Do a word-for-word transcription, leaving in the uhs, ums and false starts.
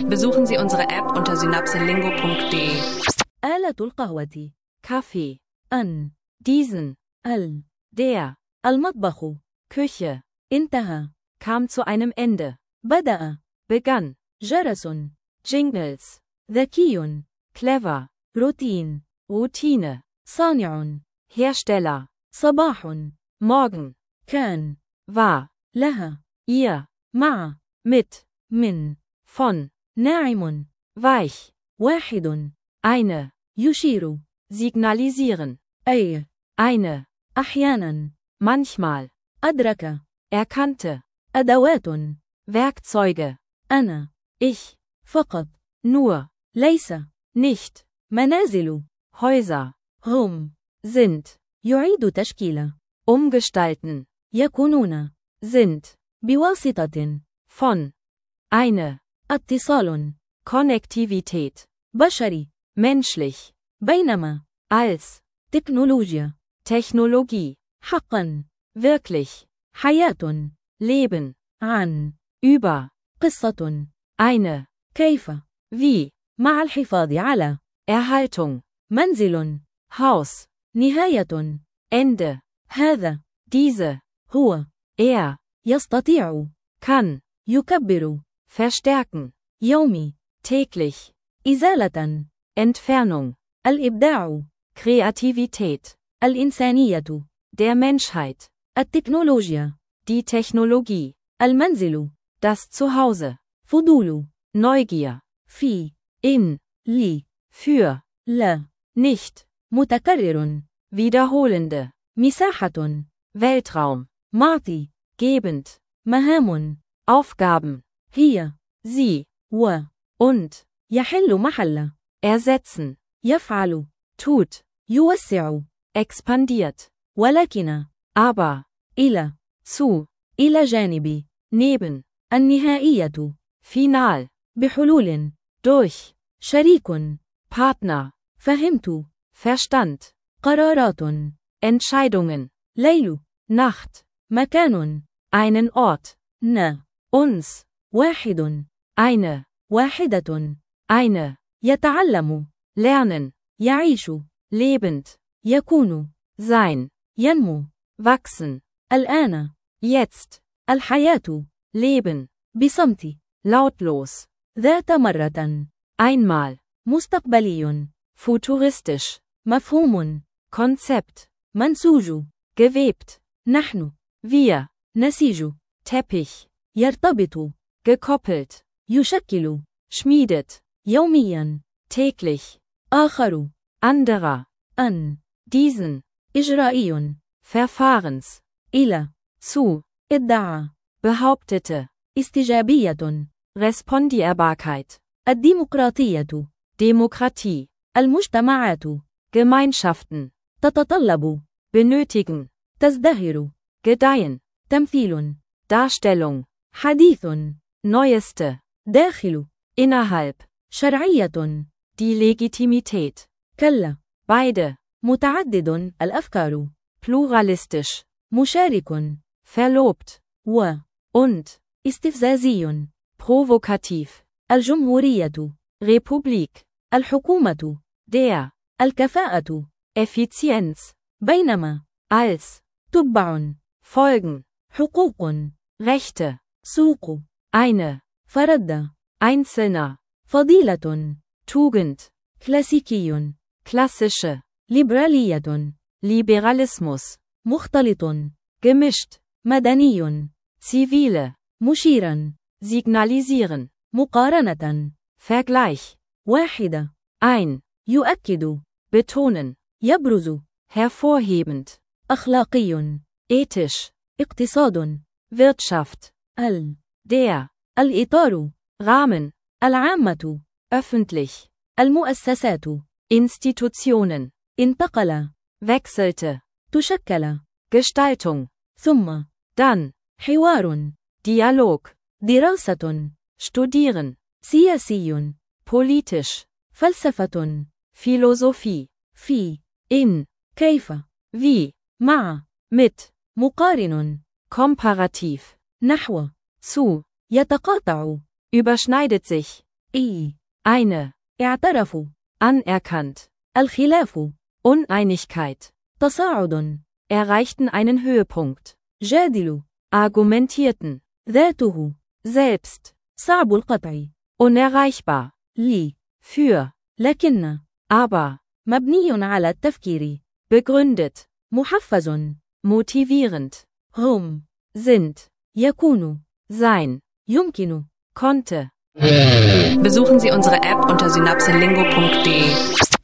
Besuchen Sie unsere App unter synapselingo punkt de. آلة القهوة. Kaffee. أن. Diesen. ال. Der. المطبخ. Küche. انتهى. Kam zu einem Ende. بدأ. Begann. جرس. Jingles. ذكي. Clever. روتين. Routine. صانع. Hersteller. صباح. Morgen. كان. War. لها. Ihr. مع. Mit. من. Von. ناعم. Weich. واحد. Eine. يشير. Signalisieren. أي. Eine. أحيانا. Manchmal. أدرك. Erkannte. أدوات. Werkzeuge. أنا. Ich. فقط. Nur. ليس. Nicht. منازل. Häuser. هم. Sind. يعيد تشكيل. Umgestalten. يكونون. Sind. بواسطة. Von. Eine. اتصال. Konnektivität. بشري. Menschlich. بينما. Als. تكنولوجيا. Technologie. حقا. Wirklich. حياة. Leben. عن. Über. قصة. Eine. كيف. Wie. مع الحفاظ على. Erhaltung. منزل. Haus. نهاية. Ende. هذا. Diese. هو. Er. يستطيع. Kann. يكبر. Verstärken. يومي. Täglich. إزالة. Entfernung. الإبداع. Kreativität. الإنسانية. Der Menschheit. التكنولوجيا. Die Technologie. المنزل. Das Zuhause. فضول. Neugier. في. In. لي. Für. لا. Nicht. متكرر. Wiederholende. مساحة. Weltraum. معطي. Gebend. مهام. Aufgaben. هي. Sie. و. Und. يحل محل. Ersetzen. يفعل. Tut. يوسع. Expandiert. ولكن. Aber. إلى. Zu. إلى جانب. Neben. النهائية. Final. بحلول. Durch. شريك. Partner. فهمت. Verstand. قرارات. Entscheidungen. ليل. Nacht. مكان. Einen Ort. ن. Uns. واحد. Eine. واحدة. Eine. يتعلم. Lernen. يعيش. Lebend. يكون. Sein. ينمو. Wachsen. الآن. Jetzt. الحياة. Leben. بصمت. Lautlos. ذات مرة. Einmal. مستقبلي. Futuristisch. مفهوم. Konzept. منسوج. Gewebt. نحن. Wir. نسيج. Teppich. يرتبط. Gekoppelt. يشكل. Schmiedet. يوميا. Täglich. آخر. Anderer. أن. Diesen. إجرائي. Verfahrens. إلى. Zu. ادعى. Behauptete. استجابية. Respondierbarkeit. الديمقراطية. Demokratie. المجتمعات. Gemeinschaften. تتطلب. Benötigen. تزدهر. Gedeihen. تمثيل. Darstellung. حديث. Neueste. داخل. Innerhalb. شرعية. Die Legitimität. كلا. Beide. متعدد الأفكار. Pluralistisch. مشارك. Verlobt. و. Und. استفزازي. Provokativ. الجمهورية. Republik. الحكومة. Der. الكفاءة. Effizienz. بينما. Als. تبع. Folgen. حقوق. Rechte. سوق. Eine. فرد. Einzelner. فضيلة. Tugend. كلاسيكي. Klassische. ليبرالية. Liberalismus. مختلط. Gemischt. مدني. Zivile. مشيرا. Signalisieren. مقارنة. Vergleich. واحدة. Ein. يؤكد. Betonen. يبرز. Hervorhebend. أخلاقي. Ethisch. اقتصاد. Wirtschaft. ال. Der. الإطار. Rahmen. العامة. Öffentlich. المؤسسات. Institutionen. انتقل. Wechselte. تشكل. Gestaltung. ثم. Dann. حوار. Dialog. دراسة. Studieren. سياسي. Politisch. فلسفة. Philosophie. في. In. كيف. Wie. مع. Mit. مقارن. Komparativ. نحو. Zu. يتقاطع. Überschneidet sich. إي. eine, اعترفوا. anerkannt, الخلاف. Uneinigkeit, تصاعد. erreichten einen Höhepunkt, جادلوا. argumentierten, ذاته. selbst, صعب القطع. unerreichbar, لي. für, لكن. aber, مبني على التفكير. begründet, محفز. motivierend, هم. sind, يكون. sein, يمكن. konnte. Besuchen Sie unsere App unter synapselingo punkt de.